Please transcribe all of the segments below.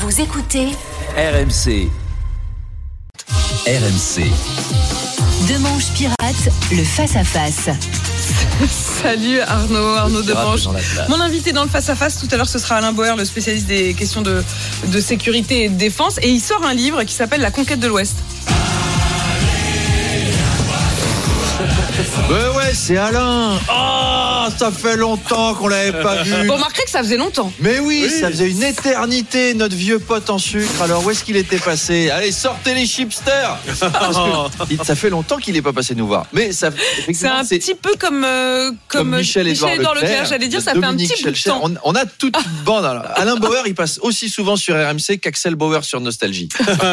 Vous écoutez RMC. RMC. Demanche Pirate, le face-à-face. Salut Arnaud Demanche. Mon invité dans le face-à-face tout à l'heure, ce sera Alain Bauer, le spécialiste des questions de sécurité et de défense. Et il sort un livre qui s'appelle La conquête de l'Ouest. Ouais, c'est Alain. Ça fait longtemps qu'on l'avait pas vu. Vous remarquerez que ça faisait longtemps. Mais oui, ça faisait une éternité, notre vieux pote en sucre. Alors où est-ce qu'il était passé? Allez, sortez les chipsters. Ça fait longtemps qu'il n'est pas passé nous voir. Mais ça, c'est un petit peu comme Michel-Édouard Leclerc. J'allais dire, ça fait un petit bout de temps. On a toute une bande. Alors, Alain Bauer, il passe aussi souvent sur RMC qu'Axel Bauer sur Nostalgie.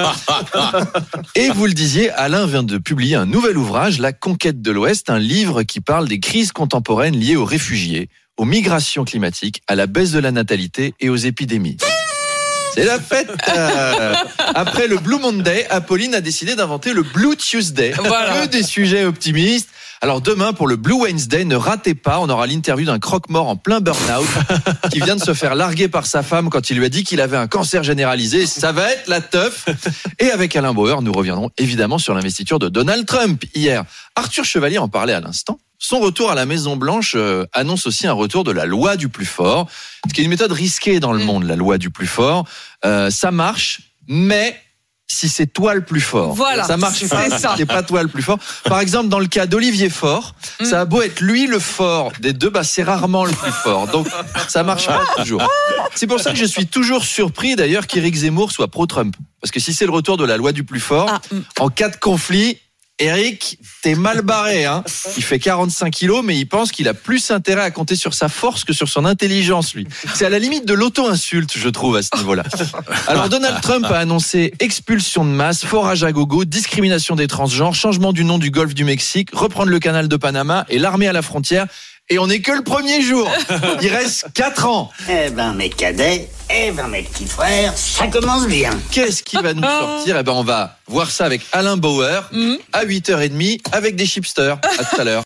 Et vous le disiez, Alain vient de publier un nouvel ouvrage, La conquête de l'Ouest, un livre qui parle des crises contemporaines liées aux réfugiés, aux migrations climatiques, à la baisse de la natalité et aux épidémies. C'est la fête. Après le Blue Monday, Apolline a décidé d'inventer le Blue Tuesday. Voilà. Que des sujets optimistes. Alors demain, pour le Blue Wednesday, ne ratez pas, on aura l'interview d'un croque-mort en plein burn-out qui vient de se faire larguer par sa femme quand il lui a dit qu'il avait un cancer généralisé. Ça va être la teuf. Et avec Alain Bauer, nous reviendrons évidemment sur l'investiture de Donald Trump hier. Arthur Chevalier en parlait à l'instant. Son retour à la Maison-Blanche annonce aussi un retour de la loi du plus fort, ce qui est une méthode risquée dans le monde, la loi du plus fort. Ça marche, mais si c'est toi le plus fort. Voilà, ça marche pas si c'est pas toi le plus fort. Par exemple, dans le cas d'Olivier Faure, ça a beau être lui le fort des deux, c'est rarement le plus fort. Donc, ça marche pas toujours. C'est pour ça que je suis toujours surpris d'ailleurs qu'Éric Zemmour soit pro-Trump. Parce que si c'est le retour de la loi du plus fort, en cas de conflit, Eric, t'es mal barré, hein. Il fait 45 kilos, mais il pense qu'il a plus intérêt à compter sur sa force que sur son intelligence, lui. C'est à la limite de l'auto-insulte, je trouve, à ce niveau-là. Alors, Donald Trump a annoncé expulsion de masse, forage à gogo, discrimination des transgenres, changement du nom du golfe du Mexique, reprendre le canal de Panama et l'armée à la frontière. Et on n'est que le premier jour. Il reste 4 ans. Mes cadets, mes petits frères, ça commence bien. Qu'est-ce qui va nous sortir? On va voir ça avec Alain Bauer à 8h30 avec des chipsters. À tout à l'heure.